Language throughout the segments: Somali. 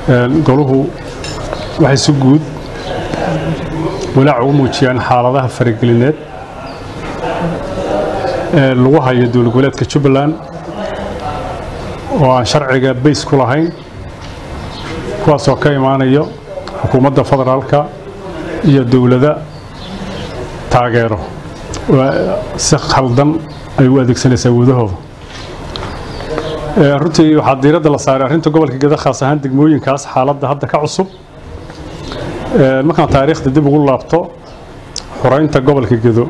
goluhu waxay si guud walaac ugu muujiyaan xaaladaha faragelineed lagu hayo dowlad goboleedka Jubbaland oo aan sharciga bays ku lahayn kuwaas oo ka imaanayo xukuumadda federaalka iyo dowladda taageero si khaldan ay u adeegsanaysaa wadahooda runtii waxaa diiradda la saaray arrinta gobolka Gedo khaas ahaan degmooyinkaas xaaladda hadda ka cusub markaan taariikhda dib ugu laabto xoreynta gobolka Gedo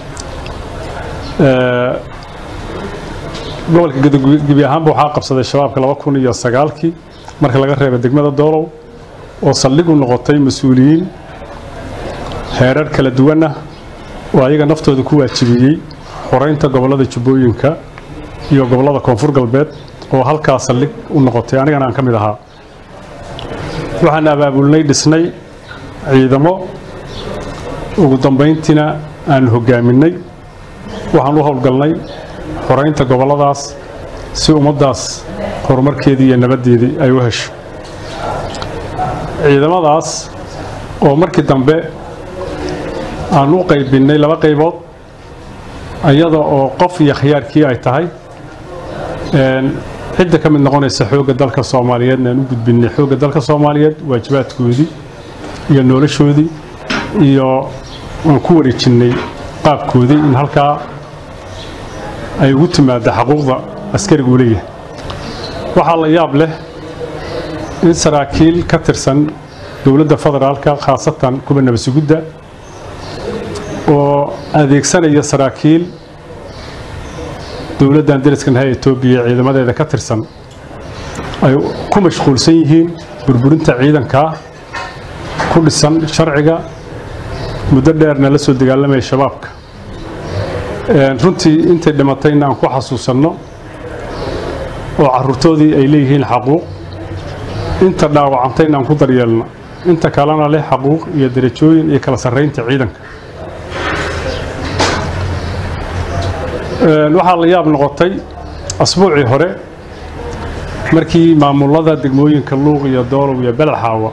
gobolka Gedo gebi ahaanba waxaa qabsaday shabaabka 2009 marka laga reebay degmada Doolow oo saldhig u noqotay mas'uuliyiin heerar kala duwan ah oo ayaga naftooda ku waajibiyay xoreynta gobolada Jubbooyinka iyo gobolada Koonfur Galbeed oo halkaas saldhig u noqotay anigana aan ka mid ahaa waxaan abaabulnay dhisnay ciidamo ugu dambeyntiina aan hogaaminay waxaan u howlgalnay xoreynta goboladaas si ummadaas horumarkeedii iyo nabadeedii ay u hesho ciidamadaas oo markii dambe aan u qaybinay laba qaybood ayada oo qof iyo khiyaarkii ay tahay cidda ka mid noqonaysa xoogga dalka Soomaaliyeed aan u gudbinay xoogga dalka Soomaaliyeed waajibaadkoodii iyo noloshoodii iyo aan ku wareejinay qaabkoodii in halka ay ugu timaado xuquuqda askariga u leeyahay waxa la yaab leh in saraakiil ka tirsan dowladda federaalka khaasatan kuwa nabadgudda oo adeegsanaya saraakiil dowladdan dariska ah ee Itoobiya ciidamadeeda ka tirsan ay ku mashquulsan yihiin burburinta ciidanka ku dhisan sharciga muddo dheerna la soo dagaalamay shabaabka runtii intay dhimatayna aan ku xasuusanno oo carruurtoodii ay leeyihiin xaquuq inta dhaawacantayna aan ku daryeelno inta kalena leh xaquuq iyo darajooyin iyo kala sarreynta ciidanka waxaa la yaab noqotay asbuucii hore markii maamulada degmooyinka Luuq iyo Doolow iyo Beledxaawo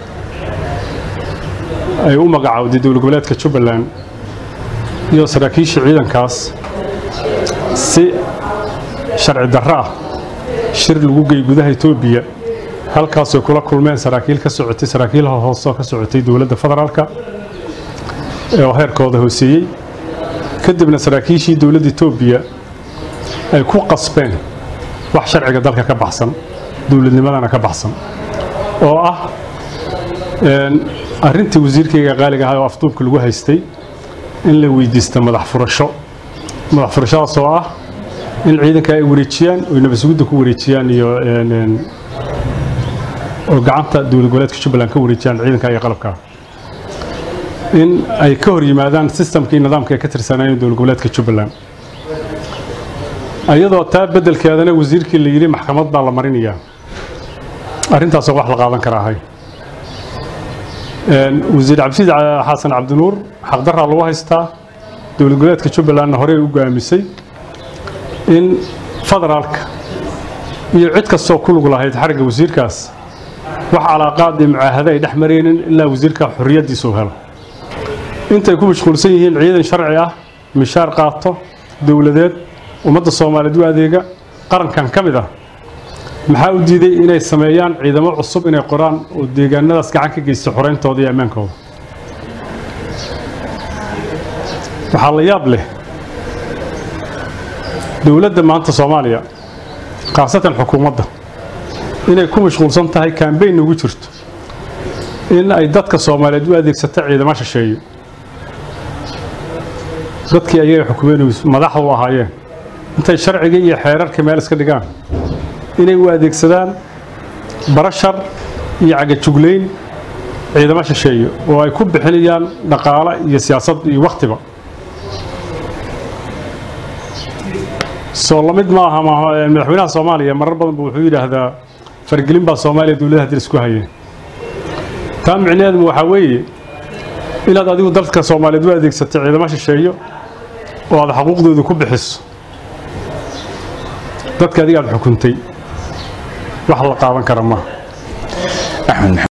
ay u magacawday dowlad goboleedka Jubbaland iyo saraakiisha ciidankaas si sharci darro ah shir lagu geey gudaha Itoobiya halkaas oo kula kulmeen saraakiil ka socotay saraakiil hoose ka socotay dowladda federaalka ee heerkooda hooseeyay kadibna saraakiishii dowladda Itoobiya ay ku qasbeen wax sharciga dalka ka baxsan dowladnimadana ka baxsan oo ah arrintii wasiirkayga qaaliga ah oo afduubka lagu haystay in la weydiisto madax furashadaas oo ah in ciidanka ay wareejiyaan oo nabadgudda ku wareejiyaan iyo oo gacanta dowlad goboleedka Jubbaland ka wareejiyaan ciidanka ay qalabka in ay ka hor yimaadaan systemkii nidaamka ka tirsanayeen dowlad goboleedka Jubbaland ayadoo taa bedelkeedana wasiirkii la yiri maxkamad baa la marinayaa arrintaas wax la qaadan karaa wasiir Cabdi Xasan Cabdinuur xaq darra lagu haystaa dowlad goboleedka Jubbaland hore u go'aamisay in federaalka iyo cid kastoo ku lug lahayd xariga wasiirkaas wax calaaqaad iyo mucaahado ay dhaxmareen ilaa wasiirka xorriyadiisa uu helo intay ku mashquulsan yihiin ciidan sharci ah mishaar qaato dowladeed ummadda Soomaaliyeed u adeega qarankan ka mid ah maxaa u diiday inay sameeyaan ciidamo cusub inay qoraan oo deegaanadaas gacan ka geysto xoreyntooda iyo amaankooda waxaa la yaab leh dowladda maanta Soomaaliya khaasatan xukuumadda inay ku mashquulsan tahay campaign ugu jirto in ay dadka Soomaaliyeed u adeegsato ciidamo shisheeye dadkii ayay xukuumaddu madaxda u ahaayeen intay sharciga iyo xeerarka meel iska dhigaan inay u adeegsadaan barashar iyo cagajugleyn ciidamo shisheeye oo ay ku bixinayaan dhaqaale iyo siyaasad iyo waqtiba soo lamid ma aha madaxweynaha Soomaaliya marar badan wuxuu yiraahdaa fargelin baa Soomaaliya dawladda hadii isku hayeen taa micnaheedu waxa weeye inaad adigu dalka Soomaaliyeed u adeegsatay ciidamo shisheeye oo aad xuquuqdooda ku bixiso dadka adiga aad xukuntay wax la qaadan kara ma maxamed